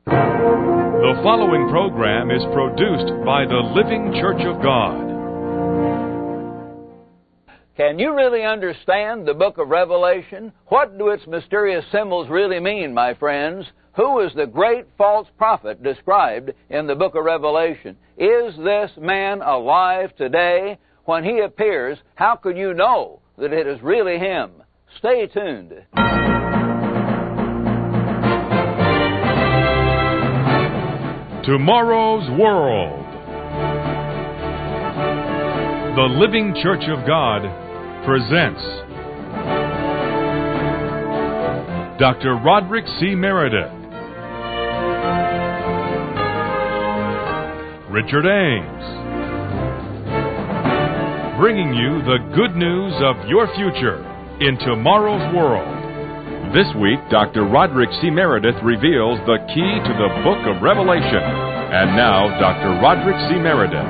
The following program is produced by the Living Church of God. Can you really understand the book of Revelation? What do its mysterious symbols really mean, my friends? Who is the great false prophet described in the book of Revelation? Is this man alive today? When he appears, how can you know that it is really him? Stay tuned. Tomorrow's World. The Living Church of God presents Dr. Roderick C. Meredith, Richard Ames, bringing you the good news of your future in tomorrow's world. This week, Dr. Roderick C. Meredith reveals the key to the book of Revelation. And now, Dr. Roderick C. Meredith.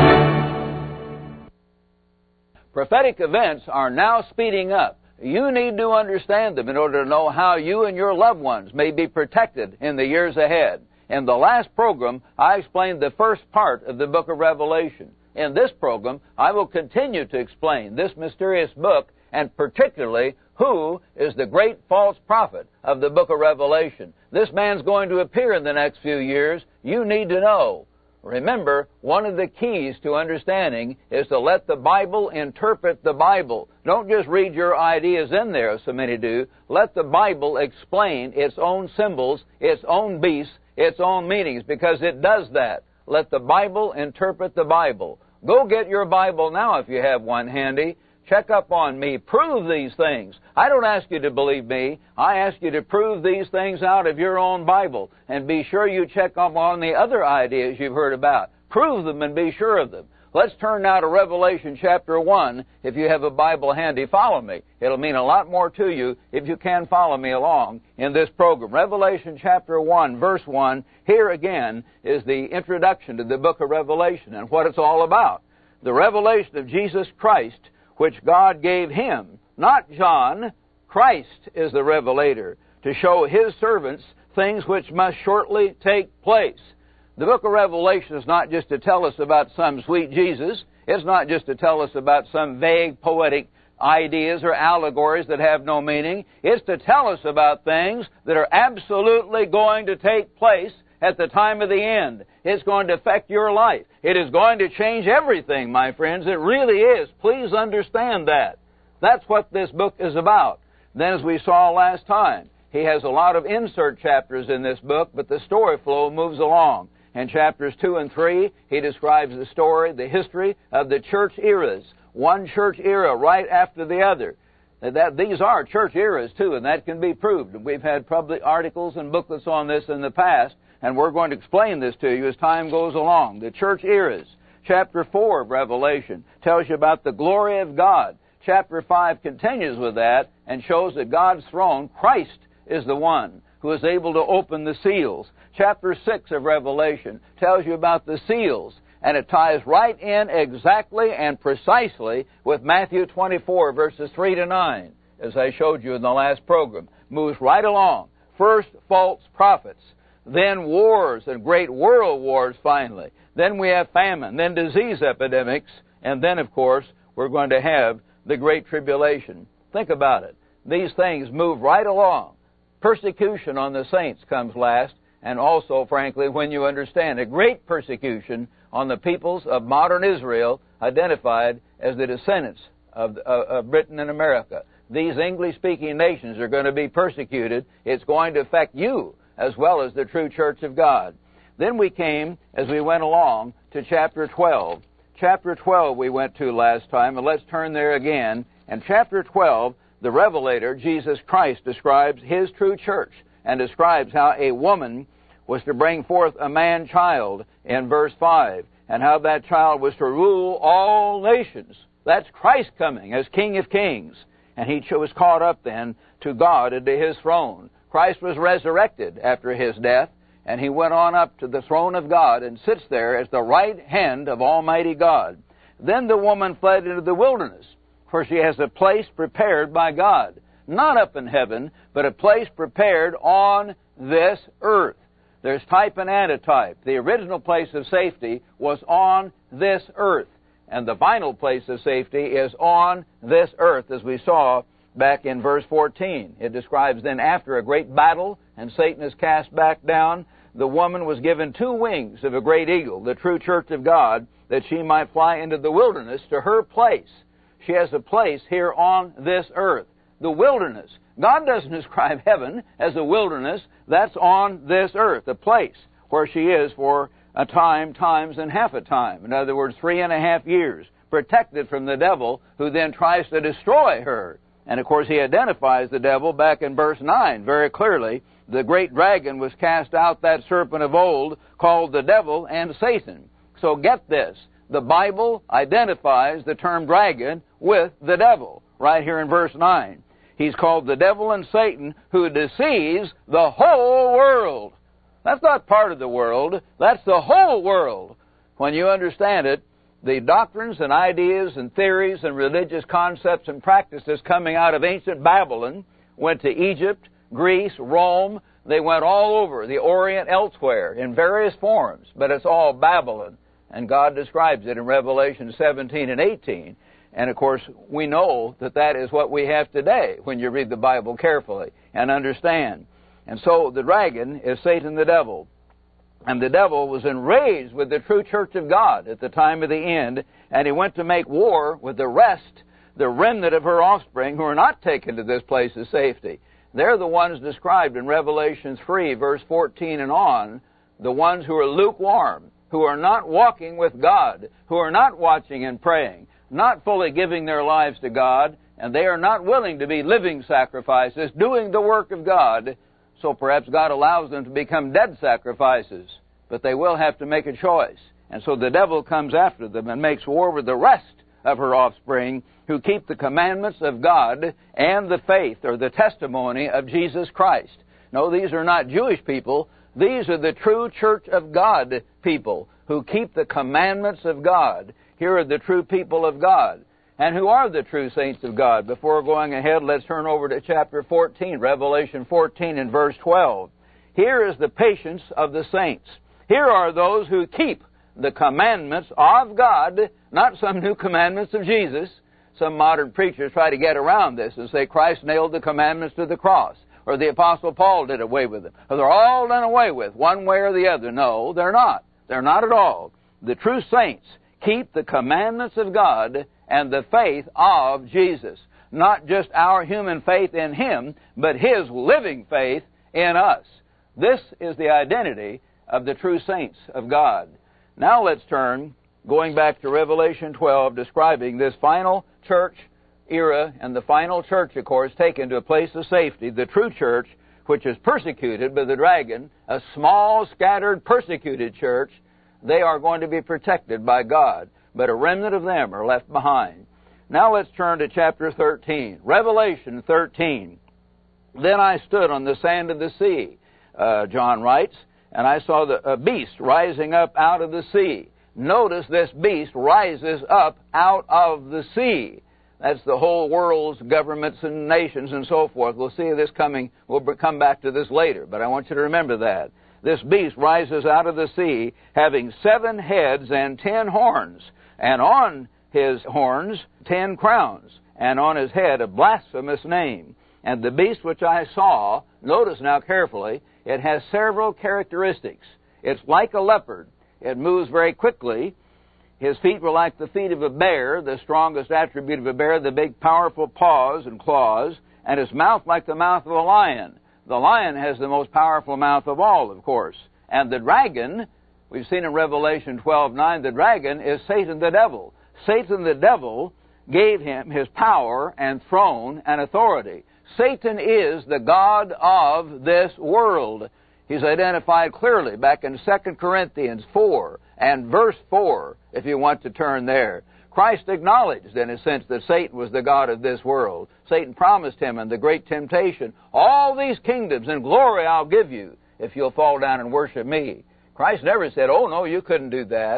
Prophetic events are now speeding up. You need to understand them in order to know how you and your loved ones may be protected in the years ahead. In the last program, I explained the first part of the book of Revelation. In this program, I will continue to explain this mysterious book, and particularly who is the great false prophet of the book of Revelation. This man's going to appear in the next few years. You need to know. Remember, one of the keys to understanding is to let the Bible interpret the Bible. Don't just read your ideas in there, as so many do. Let the Bible explain its own symbols, its own beasts, its own meanings, because it does that. Let the Bible interpret the Bible. Go get your Bible now if you have one handy. Check up on me. Prove these things. I don't ask you to believe me. I ask you to prove these things out of your own Bible. And be sure you check up on the other ideas you've heard about. Prove them and be sure of them. Let's turn now to Revelation chapter 1. If you have a Bible handy, follow me. It'll mean a lot more to you if you can follow me along in this program. Revelation chapter 1, verse 1. Here again is the introduction to the book of Revelation and what it's all about. The revelation of Jesus Christ, which God gave him, not John. Christ is the revelator, to show his servants things which must shortly take place. The book of Revelation is not just to tell us about some sweet Jesus. It's not just to tell us about some vague poetic ideas or allegories that have no meaning. It's to tell us about things that are absolutely going to take place at the time of the end. It's going to affect your life. It is going to change everything, my friends. It really is. Please understand that. That's what this book is about. Then, as we saw last time, he has a lot of insert chapters in this book, but the story flow moves along. In chapters 2 and 3, he describes the story, the history of the church eras. One church era right after the other. These are church eras, too, and that can be proved. We've had public articles and booklets on this in the past, and we're going to explain this to you as time goes along. The church eras. Chapter 4 of Revelation tells you about the glory of God. Chapter 5 continues with that and shows that God's throne, Christ, is the one who is able to open the seals. Chapter 6 of Revelation tells you about the seals, and it ties right in exactly and precisely with Matthew 24, verses 3 to 9, as I showed you in the last program. Moves right along. First, false prophets. Then wars and great world wars finally. Then we have famine, then disease epidemics, and then, of course, we're going to have the Great Tribulation. Think about it. These things move right along. Persecution on the saints comes last, and also, frankly, when you understand, a great persecution on the peoples of modern Israel, identified as the descendants of Britain and America. These English-speaking nations are going to be persecuted. It's going to affect you as well as the true church of God. Then we came, as we went along, to chapter 12. Chapter 12 we went to last time, and let's turn there again. In chapter 12, the revelator, Jesus Christ, describes his true church and describes how a woman was to bring forth a man-child in verse 5, and how that child was to rule all nations. That's Christ coming as King of Kings. And he was caught up then to God and to his throne. Christ was resurrected after his death, and he went on up to the throne of God and sits there as the right hand of Almighty God. Then the woman fled into the wilderness, for she has a place prepared by God, not up in heaven, but a place prepared on this earth. There's type and antitype. The original place of safety was on this earth, and the final place of safety is on this earth, as we saw back in verse 14. It describes then after a great battle, and Satan is cast back down, the woman was given 2 wings of a great eagle, the true church of God, that she might fly into the wilderness to her place. She has a place here on this earth, the wilderness. God doesn't describe heaven as a wilderness. That's on this earth, a place where she is for a time, times, and half a time. In other words, 3.5 years, protected from the devil, who then tries to destroy her. And of course, he identifies the devil back in verse 9 very clearly. The great dragon was cast out, that serpent of old, called the devil and Satan. So get this. The Bible identifies the term dragon with the devil, right here in verse 9. He's called the devil and Satan, who deceives the whole world. That's not part of the world. That's the whole world. When you understand it, the doctrines and ideas and theories and religious concepts and practices coming out of ancient Babylon went to Egypt, Greece, Rome. They went all over the Orient, elsewhere, in various forms. But it's all Babylon. And God describes it in Revelation 17 and 18. And of course, we know that that is what we have today when you read the Bible carefully and understand. And so the dragon is Satan the devil. And the devil was enraged with the true church of God at the time of the end, and he went to make war with the rest, the remnant of her offspring, who are not taken to this place of safety. They're the ones described in Revelation 3, verse 14 and on, the ones who are lukewarm, who are not walking with God, who are not watching and praying, not fully giving their lives to God, and they are not willing to be living sacrifices, doing the work of God. So perhaps God allows them to become dead sacrifices, but they will have to make a choice. And so the devil comes after them and makes war with the rest of her offspring who keep the commandments of God and the faith or the testimony of Jesus Christ. No, these are not Jewish people. These are the true church of God people who keep the commandments of God. Here are the true people of God. And who are the true saints of God? Before going ahead, let's turn over to chapter 14, Revelation 14 and verse 12. Here is the patience of the saints. Here are those who keep the commandments of God, not some new commandments of Jesus. Some modern preachers try to get around this and say Christ nailed the commandments to the cross, or the Apostle Paul did away with them. Or they're all done away with, one way or the other. No, they're not. They're not at all. The true saints keep the commandments of God and the faith of Jesus. Not just our human faith in Him, but His living faith in us. This is the identity of the true saints of God. Now let's turn, going back to Revelation 12, describing this final church era, and the final church, of course, taken to a place of safety, the true church, which is persecuted by the dragon, a small, scattered, persecuted church. They are going to be protected by God, but a remnant of them are left behind. Now let's turn to chapter 13, Revelation 13. Then I stood on the sand of the sea, John writes, and I saw a beast rising up out of the sea. Notice this beast rises up out of the sea. That's the whole world's governments and nations and so forth. We'll see this coming. We'll come back to this later, but I want you to remember that. This beast rises out of the sea, having 7 heads and 10 horns, and on his horns 10 crowns, and on his head a blasphemous name. And the beast which I saw, notice now carefully, it has several characteristics. It's like a leopard. It moves very quickly. His feet were like the feet of a bear, the strongest attribute of a bear, the big powerful paws and claws, and his mouth like the mouth of a lion. The lion has the most powerful mouth of all, of course. And the dragon, we've seen in Revelation 12:9, the dragon is Satan the devil. Satan the devil gave him his power and throne and authority. Satan is the god of this world. He's identified clearly back in 2 Corinthians 4 and verse 4, if you want to turn there. Christ acknowledged, in a sense, that Satan was the god of this world. Satan promised him in the great temptation, all these kingdoms and glory I'll give you if you'll fall down and worship me. Christ never said, oh, no, you couldn't do that.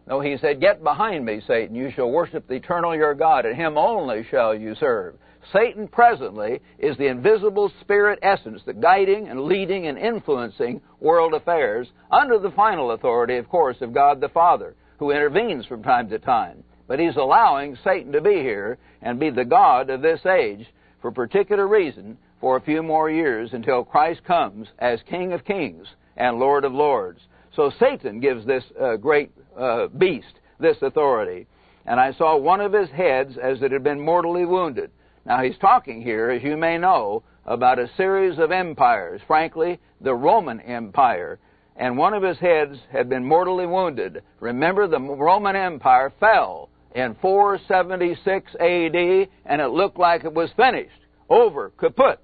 No, he said, "Get behind me, Satan. You shall worship the eternal your God, and him only shall you serve." Satan presently is the invisible spirit essence, the guiding and leading and influencing world affairs under the final authority, of course, of God the Father, who intervenes from time to time. But he's allowing Satan to be here and be the God of this age for a particular reason for a few more years until Christ comes as King of Kings and Lord of Lords. So Satan gives this great beast this authority. And I saw one of his heads as it had been mortally wounded. Now he's talking here, as you may know, about a series of empires, frankly, the Roman Empire. And one of his heads had been mortally wounded. Remember, the Roman Empire fell in 476 A.D., and it looked like it was finished, over, kaput.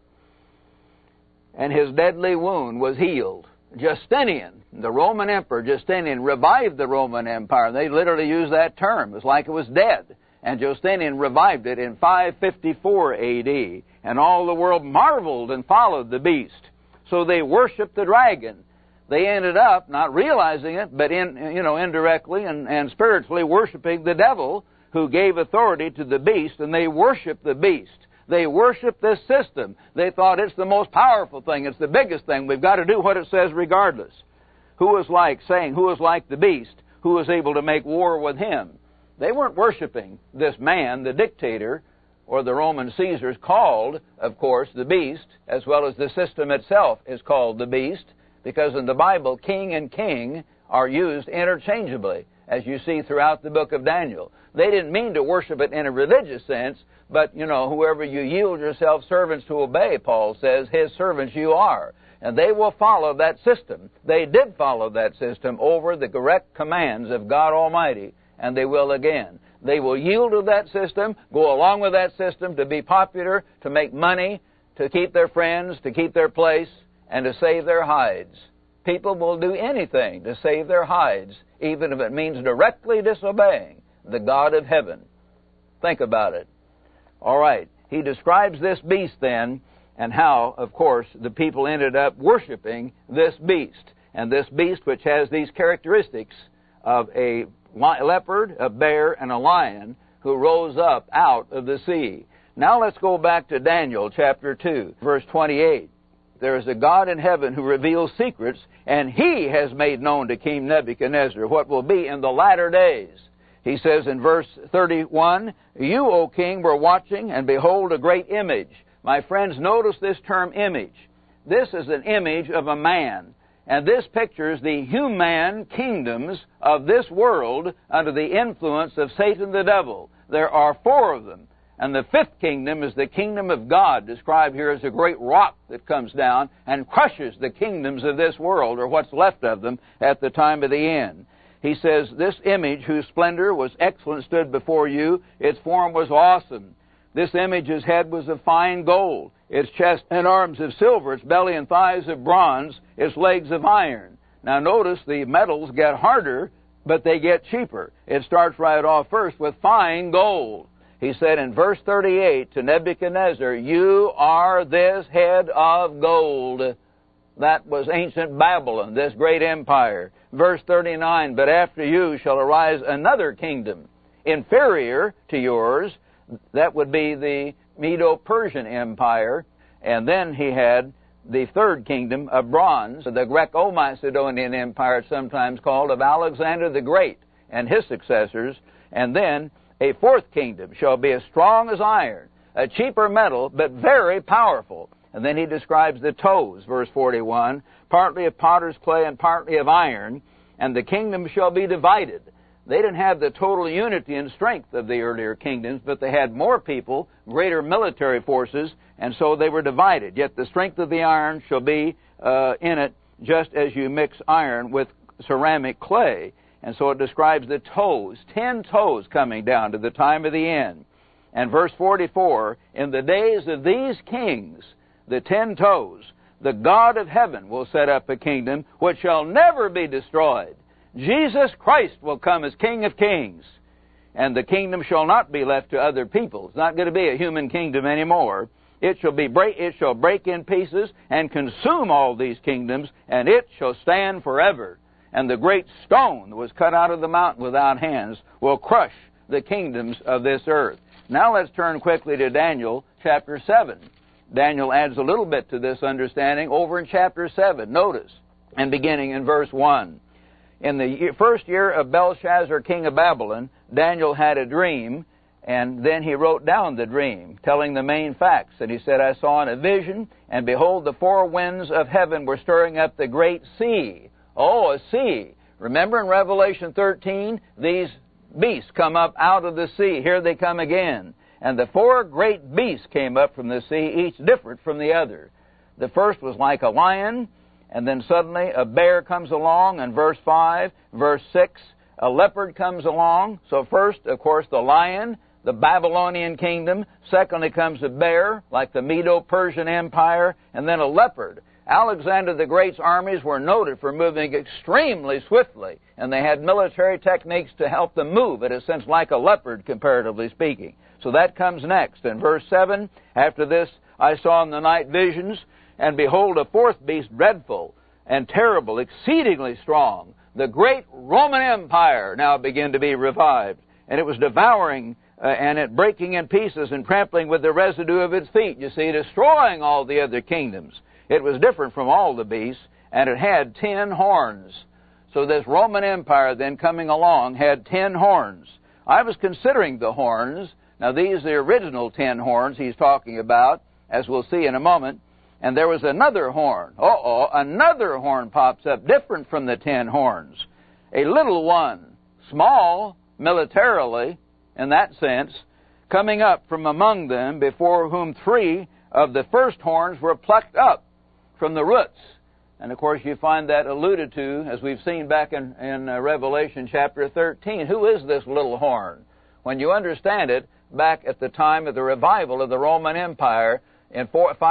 And his deadly wound was healed. Justinian, the Roman Emperor Justinian, revived the Roman Empire. They literally used that term. It was like it was dead. And Justinian revived it in 554 A.D. And all the world marveled and followed the beast. So they worshiped the dragon. They ended up not realizing it, but indirectly and spiritually worshiping the devil, who gave authority to the beast, and they worshiped the beast. They worshiped this system. They thought it's the most powerful thing. It's the biggest thing. We've got to do what it says regardless. Who was like the beast, who was able to make war with him? They weren't worshiping this man, the dictator, or the Roman Caesars, called, of course, the beast, as well as the system itself is called the beast, because in the Bible, king and king are used interchangeably, as you see throughout the book of Daniel. They didn't mean to worship it in a religious sense, but, whoever you yield yourself servants to obey, Paul says, his servants you are. And they will follow that system. They did follow that system over the direct commands of God Almighty, and they will again. They will yield to that system, go along with that system to be popular, to make money, to keep their friends, to keep their place, and to save their hides. People will do anything to save their hides, even if it means directly disobeying the God of heaven. Think about it. All right. He describes this beast then, and how, of course, the people ended up worshiping this beast. And this beast, which has these characteristics of a leopard, a bear, and a lion, who rose up out of the sea. Now let's go back to Daniel chapter 2, verse 28. There is a God in heaven who reveals secrets, and he has made known to King Nebuchadnezzar what will be in the latter days. He says in verse 31, "You, O king, were watching, and behold a great image." My friends, notice this term image. This is an image of a man. And this pictures the human kingdoms of this world under the influence of Satan the devil. There are 4 of them. And the 5th kingdom is the kingdom of God, described here as a great rock that comes down and crushes the kingdoms of this world, or what's left of them, at the time of the end. He says, "This image, whose splendor was excellent, stood before you. Its form was awesome. This image's head was of fine gold, its chest and arms of silver, its belly and thighs of bronze, its legs of iron." Now notice the metals get harder, but they get cheaper. It starts right off first with fine gold. He said in verse 38 to Nebuchadnezzar, "You are this head of gold." That was ancient Babylon, this great empire. Verse 39, "But after you shall arise another kingdom, inferior to yours." That would be the Medo-Persian Empire. And then he had the 3rd kingdom of bronze, the Greco-Macedonian Empire, it's sometimes called, of Alexander the Great and his successors. And then a 4th kingdom shall be as strong as iron, a cheaper metal, but very powerful. And then he describes the toes, verse 41, "partly of potter's clay and partly of iron, and the kingdom shall be divided." They didn't have the total unity and strength of the earlier kingdoms, but they had more people, greater military forces, and so they were divided. Yet the strength of the iron shall be in it, just as you mix iron with ceramic clay. And so it describes the toes, 10 toes coming down to the time of the end. And verse 44, "In the days of these kings, the 10 toes, the God of heaven will set up a kingdom which shall never be destroyed. Jesus Christ will come as King of Kings, and the kingdom shall not be left to other people." It's not going to be a human kingdom anymore. It shall break in pieces and consume all these kingdoms, and it shall stand forever. and the great stone that was cut out of the mountain without hands will crush the kingdoms of this earth. Now let's turn quickly to Daniel chapter 7. Daniel adds a little bit to this understanding over in chapter 7. Notice, and beginning in verse 1. In the first year of Belshazzar, king of Babylon, Daniel had a dream, and then he wrote down the dream, telling the main facts. And he said, I saw in a vision, and behold, the four winds of heaven were stirring up the great sea. Oh, a sea. Remember in Revelation 13, these beasts come up out of the sea. Here they come again. And the four great beasts came up from the sea, each different from the other. The first was like a lion, and then suddenly a bear comes along, and verse 5, verse 6, a leopard comes along. So first, of course, the lion, the Babylonian kingdom. Secondly comes a bear, like the Medo-Persian Empire, and then a leopard. Alexander the Great's armies were noted for moving extremely swiftly, and they had military techniques to help them move, in a sense, like a leopard, comparatively speaking. So that comes next. In verse 7, after this I saw in the night visions, and behold, a fourth beast, dreadful and terrible, exceedingly strong. The great Roman Empire now began to be revived, and it was devouring and it breaking in pieces and trampling with the residue of its feet. You see, destroying all the other kingdoms. It was different from all the beasts, and it had 10 horns. So this Roman Empire then coming along had 10 horns. I was considering the horns. Now these are the original 10 horns he's talking about, as we'll see in a moment. And there was another horn. Another horn pops up, different from the 10 horns. A little one, small militarily, in that sense, coming up from among them, before whom 3 of the first horns were plucked up from the roots. And of course you find that alluded to, as we've seen back in Revelation chapter 13. Who is this little horn? When you understand it, back at the time of the revival of the Roman Empire, in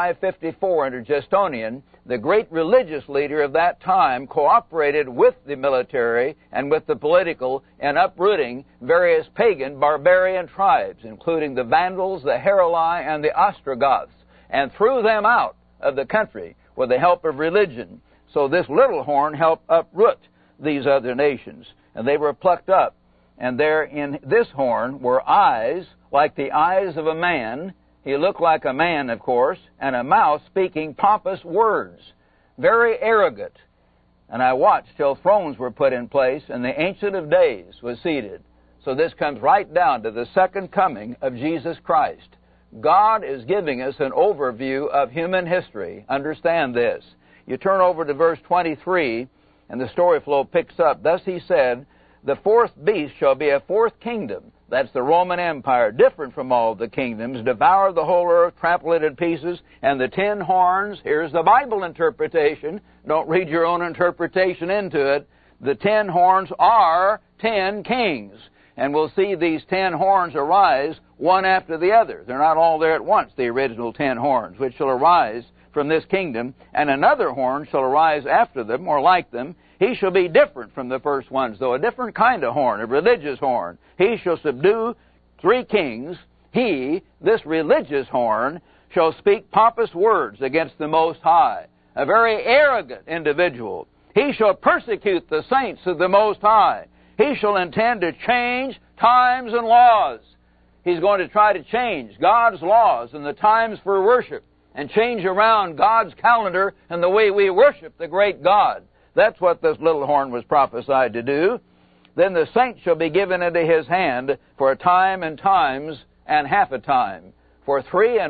554 under Justinian, the great religious leader of that time cooperated with the military and with the political in uprooting various pagan barbarian tribes, including the Vandals, the Heruli, and the Ostrogoths, and threw them out of the country with the help of religion. So this little horn helped uproot these other nations, and they were plucked up. And there in this horn were eyes like the eyes of a man. He looked like a man, of course, and a mouth speaking pompous words, very arrogant. And I watched till thrones were put in place, and the Ancient of Days was seated. So this comes right down to the second coming of Jesus Christ. God is giving us an overview of human history. Understand this. You turn over to verse 23, and the story flow picks up. Thus he said, the fourth beast shall be a fourth kingdom. That's the Roman Empire, different from all the kingdoms, devour the whole earth, trample it in pieces, and the 10 horns, here's the Bible interpretation. Don't read your own interpretation into it. The 10 horns are 10 kings. And we'll see these 10 horns arise one after the other. They're not all there at once, the original 10 horns, which shall arise from this kingdom. And another horn shall arise after them, or like them. He shall be different from the first ones, though a different kind of horn, a religious horn. He shall subdue 3 kings. He, this religious horn, shall speak pompous words against the Most High. A very arrogant individual. He shall persecute the saints of the Most High. He shall intend to change times and laws. He's going to try to change God's laws and the times for worship and change around God's calendar and the way we worship the great God. That's what this little horn was prophesied to do. Then the saints shall be given into his hand for a time and times and half a time. For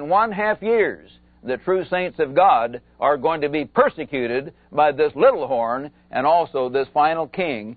3½ years, the true saints of God are going to be persecuted by this little horn and also this final king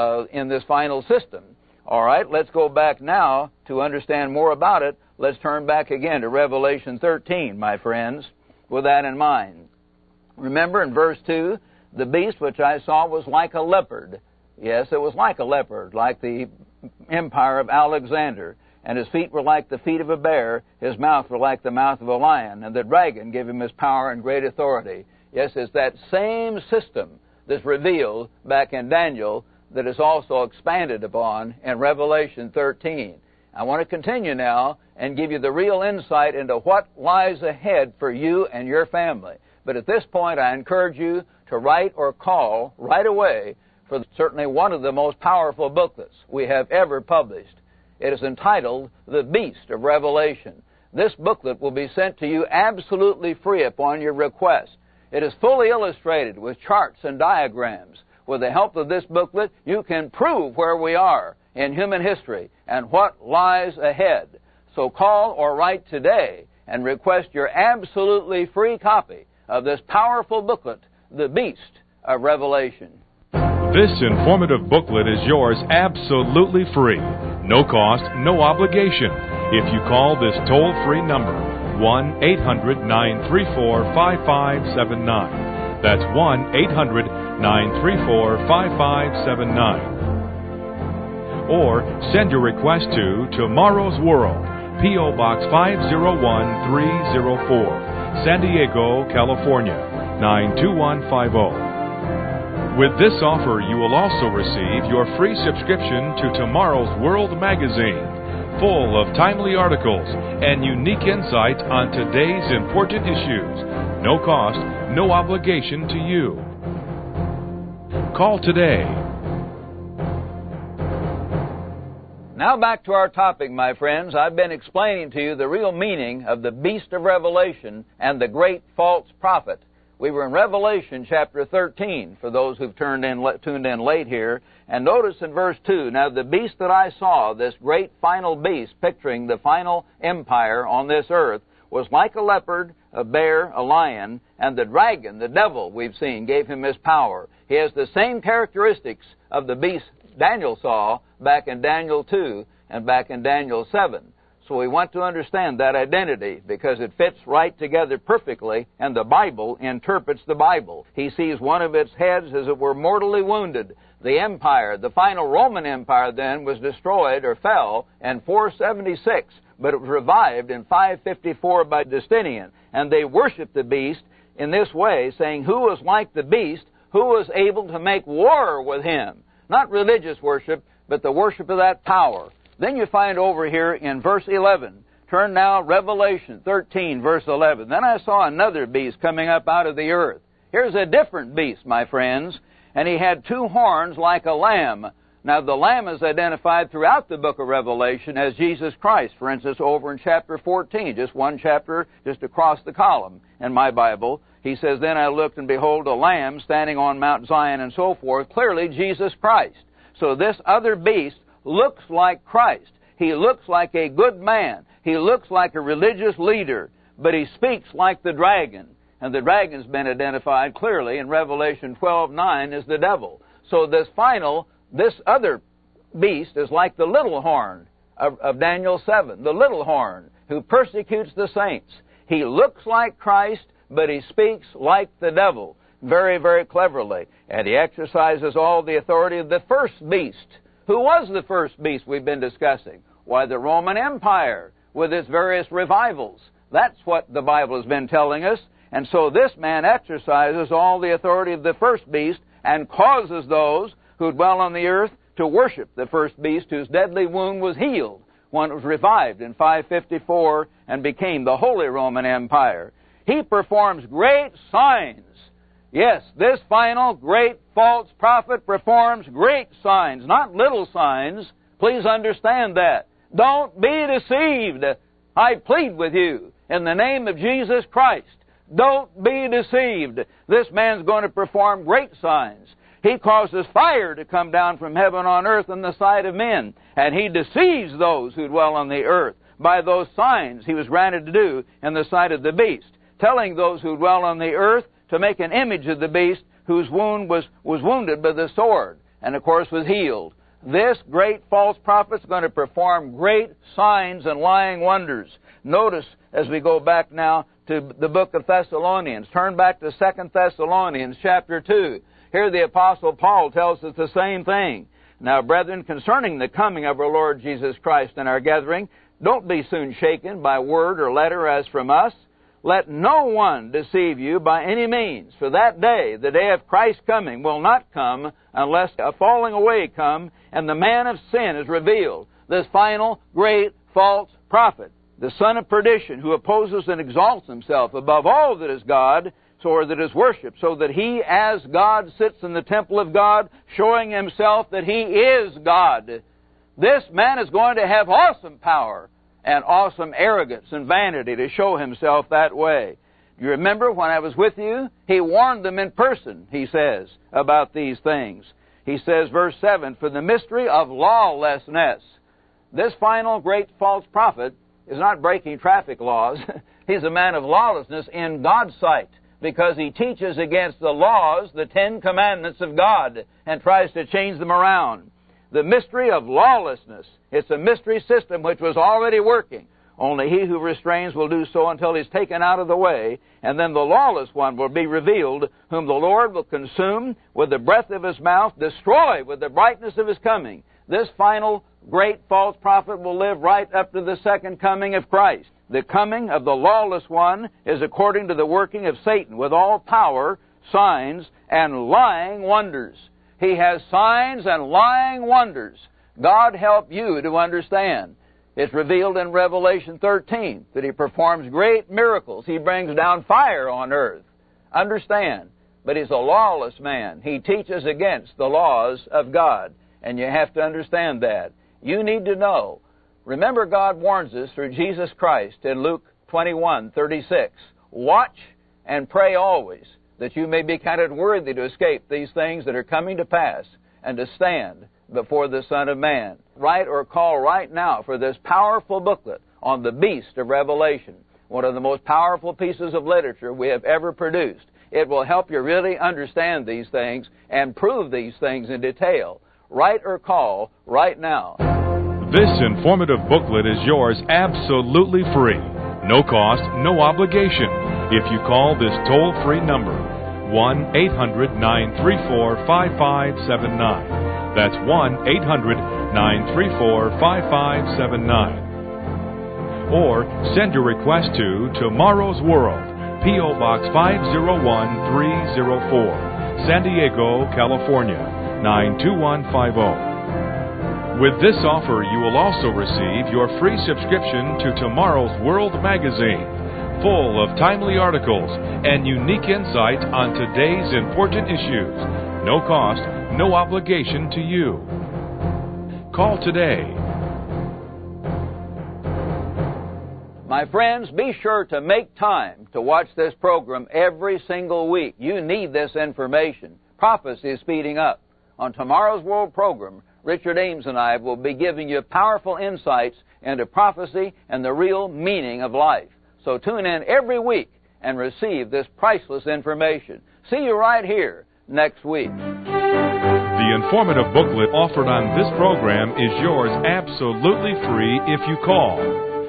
in this final system. All right, let's go back now to understand more about it. Let's turn back again to Revelation 13, my friends, with that in mind. Remember in verse 2, the beast which I saw was like a leopard. Yes, it was like a leopard, like the empire of Alexander. And his feet were like the feet of a bear, his mouth were like the mouth of a lion, and the dragon gave him his power and great authority. Yes, it's that same system that's revealed back in Daniel that is also expanded upon in Revelation 13. I want to continue now and give you the real insight into what lies ahead for you and your family. But at this point, I encourage you to write or call right away for certainly one of the most powerful booklets we have ever published. It is entitled The Beast of Revelation. This booklet will be sent to you absolutely free upon your request. It is fully illustrated with charts and diagrams. With the help of this booklet, you can prove where we are in human history and what lies ahead. So call or write today and request your absolutely free copy of this powerful booklet, The Beast of Revelation. This informative booklet is yours absolutely free. No cost, no obligation. If you call this toll-free number, 1-800-934-5579. That's 1-800-934-5579. Or send your request to Tomorrow's World, P.O. Box 501304, San Diego, California, 92150. With this offer, you will also receive your free subscription to Tomorrow's World magazine, full of timely articles and unique insights on today's important issues. No cost, no obligation to you. Call today. Now back to our topic, my friends. I've been explaining to you the real meaning of the Beast of Revelation and the great false prophet. We were in Revelation chapter 13, for those who've tuned in late here. And notice in verse 2, now the beast that I saw, this great final beast, picturing the final empire on this earth, was like a leopard, a bear, a lion, and the dragon, the devil we've seen, gave him his power. He has the same characteristics of the beast Daniel saw back in Daniel 2 and back in Daniel 7. So we want to understand that identity because it fits right together perfectly, and the Bible interprets the Bible. He sees one of its heads as it were mortally wounded. The empire, the final Roman Empire then, was destroyed or fell in 476, but it was revived in 554 by Justinian. And they worshiped the beast in this way, saying, who was like the beast, who was able to make war with him? Not religious worship, but the worship of that power. Then you find over here in verse 11, turn now Revelation 13, verse 11. Then I saw another beast coming up out of the earth. Here's a different beast, my friends, and he had two horns like a lamb. Now the lamb is identified throughout the book of Revelation as Jesus Christ. For instance, over in chapter 14, just one chapter just across the column in my Bible, he says, then I looked and behold a lamb standing on Mount Zion and so forth, clearly Jesus Christ. So this other beast looks like Christ. He looks like a good man. He looks like a religious leader, but he speaks like the dragon. And the dragon's been identified clearly in Revelation 12:9 as the devil. So this other beast is like the little horn of Daniel 7, the little horn who persecutes the saints. He looks like Christ, but he speaks like the devil, very, very cleverly. And he exercises all the authority of the first beast. Who was the first beast we've been discussing? Why, the Roman Empire with its various revivals. That's what the Bible has been telling us. And so this man exercises all the authority of the first beast and causes those who dwell on the earth to worship the first beast whose deadly wound was healed when it was revived in 554 and became the Holy Roman Empire. He performs great signs. Yes, this final great false prophet performs great signs, not little signs. Please understand that. Don't be deceived. I plead with you in the name of Jesus Christ. Don't be deceived. This man's going to perform great signs. He causes fire to come down from heaven on earth in the sight of men, and he deceives those who dwell on the earth by those signs he was granted to do in the sight of the beast, telling those who dwell on the earth to make an image of the beast whose wound was wounded by the sword and, of course, was healed. This great false prophet is going to perform great signs and lying wonders. Notice as we go back now to the book of Thessalonians. Turn back to 2 Thessalonians chapter 2. Here the Apostle Paul tells us the same thing. Now, brethren, concerning the coming of our Lord Jesus Christ and our gathering, don't be soon shaken by word or letter as from us. Let no one deceive you by any means, for that day, the day of Christ's coming, will not come unless a falling away come and the man of sin is revealed, this final great false prophet, the son of perdition, who opposes and exalts himself above all that is God, so that is worshipped, so that He as God sits in the temple of God, showing Himself that He is God. This man is going to have awesome power and awesome arrogance and vanity to show himself that way. You remember when I was with you, he warned them in person, he says, about these things. He says, verse 7, for the mystery of lawlessness. This final great false prophet is not breaking traffic laws. He's a man of lawlessness in God's sight, because he teaches against the laws, the 10 commandments of God, and tries to change them around. The mystery of lawlessness. It's a mystery system which was already working. Only he who restrains will do so until he's taken out of the way, and then the lawless one will be revealed, whom the Lord will consume with the breath of His mouth, destroy with the brightness of His coming. This final great false prophet will live right up to the second coming of Christ. The coming of the lawless one is according to the working of Satan, with all power, signs, and lying wonders. He has signs and lying wonders. God help you to understand. It's revealed in Revelation 13 that He performs great miracles. He brings down fire on earth. Understand. But He's a lawless man. He teaches against the laws of God. And you have to understand that. You need to know. Remember, God warns us through Jesus Christ in Luke 21:36. Watch and pray always, that you may be counted worthy to escape these things that are coming to pass, and to stand before the Son of Man. Write or call right now for this powerful booklet on the beast of Revelation, one of the most powerful pieces of literature we have ever produced. It will help you really understand these things and prove these things in detail. Write or call right now. This informative booklet is yours absolutely free. No cost, no obligation. If you call this toll-free number, 1-800-934-5579. That's 1-800-934-5579. Or send your request to Tomorrow's World, P.O. Box 501304, San Diego, California, 92150. With this offer, you will also receive your free subscription to Tomorrow's World magazine, full of timely articles and unique insight on today's important issues. No cost, no obligation to you. Call today. My friends, be sure to make time to watch this program every single week. You need this information. Prophecy is speeding up. On Tomorrow's World program, Richard Ames and I will be giving you powerful insights into prophecy and the real meaning of life. So tune in every week and receive this priceless information. See you right here next week. The informative booklet offered on this program is yours absolutely free if you call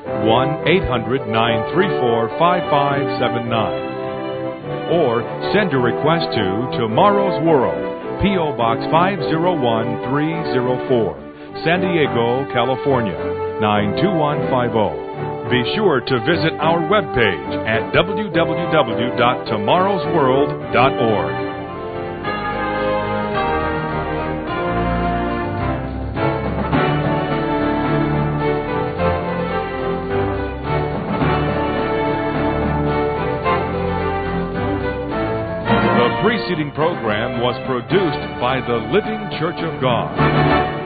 1-800-934-5579 or send your request to Tomorrow's World, P.O. Box 501304, San Diego, California, 92150. Be sure to visit our webpage at www.tomorrowsworld.org. The preceding program was produced by the Living Church of God.